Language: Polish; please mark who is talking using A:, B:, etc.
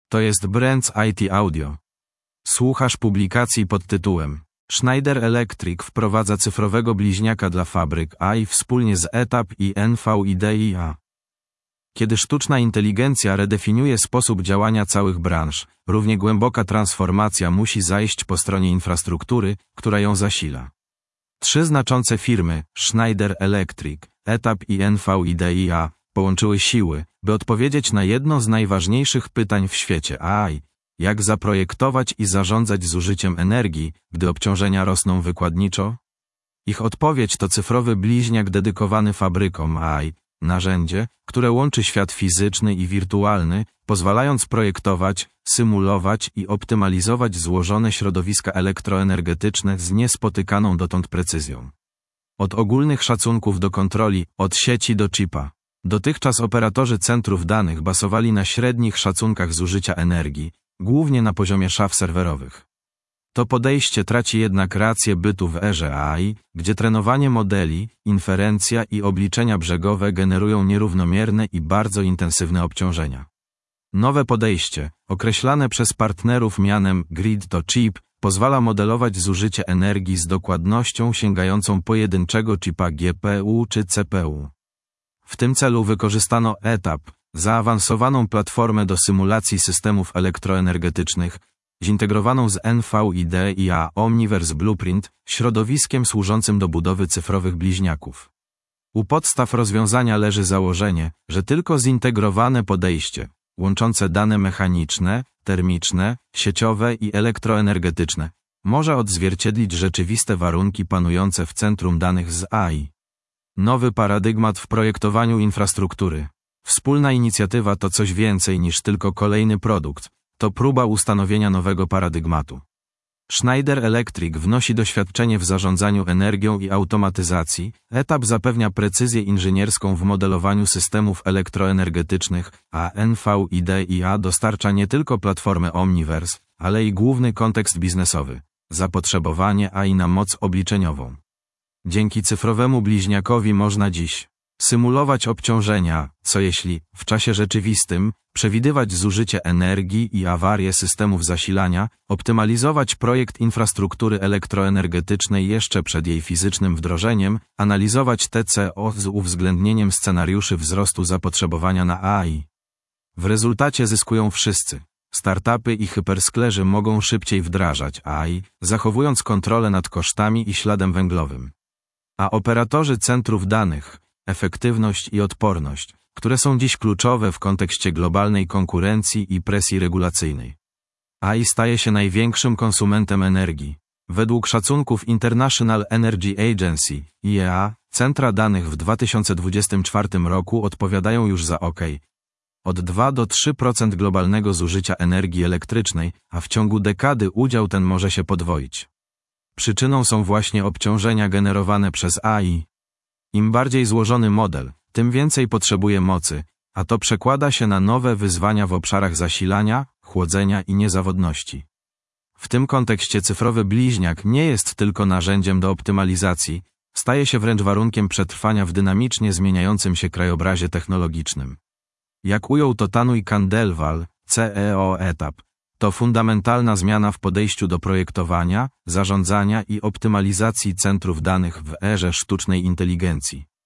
A: To jest Brands IT Audio. Słuchasz publikacji pod tytułem Schneider Electric wprowadza cyfrowego bliźniaka dla fabryk AI wspólnie z ETAP i NVIDIA. Kiedy sztuczna inteligencja redefiniuje sposób działania całych branż, równie głęboka transformacja musi zajść po stronie infrastruktury, która ją zasila. 3 znaczące firmy, Schneider Electric, ETAP i NVIDIA, połączyły siły, by odpowiedzieć na jedno z najważniejszych pytań w świecie AI: jak zaprojektować i zarządzać zużyciem energii, gdy obciążenia rosną wykładniczo? Ich odpowiedź to cyfrowy bliźniak dedykowany fabrykom AI, narzędzie, które łączy świat fizyczny i wirtualny, pozwalając projektować, symulować i optymalizować złożone środowiska elektroenergetyczne z niespotykaną dotąd precyzją. Od ogólnych szacunków do kontroli, od sieci do chipa. Dotychczas operatorzy centrów danych basowali na średnich szacunkach zużycia energii, głównie na poziomie szaf serwerowych. To podejście traci jednak rację bytu w erze AI, gdzie trenowanie modeli, inferencja i obliczenia brzegowe generują nierównomierne i bardzo intensywne obciążenia. Nowe podejście, określane przez partnerów mianem Grid to Chip, pozwala modelować zużycie energii z dokładnością sięgającą pojedynczego chipa GPU czy CPU. W tym celu wykorzystano ETAP, zaawansowaną platformę do symulacji systemów elektroenergetycznych, zintegrowaną z NVIDIA Omniverse Blueprint, środowiskiem służącym do budowy cyfrowych bliźniaków. U podstaw rozwiązania leży założenie, że tylko zintegrowane podejście, łączące dane mechaniczne, termiczne, sieciowe i elektroenergetyczne, może odzwierciedlić rzeczywiste warunki panujące w centrum danych z AI. Nowy paradygmat w projektowaniu infrastruktury. Wspólna inicjatywa to coś więcej niż tylko kolejny produkt. To próba ustanowienia nowego paradygmatu. Schneider Electric wnosi doświadczenie w zarządzaniu energią i automatyzacji, ETAP zapewnia precyzję inżynierską w modelowaniu systemów elektroenergetycznych, a NVIDIA dostarcza nie tylko platformę Omniverse, ale i główny kontekst biznesowy, zapotrzebowanie AI na moc obliczeniową. Dzięki cyfrowemu bliźniakowi można dziś symulować obciążenia, co jeśli, w czasie rzeczywistym, przewidywać zużycie energii i awarie systemów zasilania, optymalizować projekt infrastruktury elektroenergetycznej jeszcze przed jej fizycznym wdrożeniem, analizować TCO z uwzględnieniem scenariuszy wzrostu zapotrzebowania na AI. W rezultacie zyskują wszyscy. Startupy i hypersklerzy mogą szybciej wdrażać AI, zachowując kontrolę nad kosztami i śladem węglowym. A operatorzy centrów danych, efektywność i odporność, które są dziś kluczowe w kontekście globalnej konkurencji i presji regulacyjnej. AI staje się największym konsumentem energii. Według szacunków International Energy Agency, IEA, centra danych w 2024 roku odpowiadają już za od 2 do 3% globalnego zużycia energii elektrycznej, a w ciągu dekady udział ten może się podwoić. Przyczyną są właśnie obciążenia generowane przez AI. Im bardziej złożony model, tym więcej potrzebuje mocy, a to przekłada się na nowe wyzwania w obszarach zasilania, chłodzenia i niezawodności. W tym kontekście cyfrowy bliźniak nie jest tylko narzędziem do optymalizacji, staje się wręcz warunkiem przetrwania w dynamicznie zmieniającym się krajobrazie technologicznym. Jak ujął to Tanui Khandelwal, CEO ETAP, to fundamentalna zmiana w podejściu do projektowania, zarządzania i optymalizacji centrów danych w erze sztucznej inteligencji.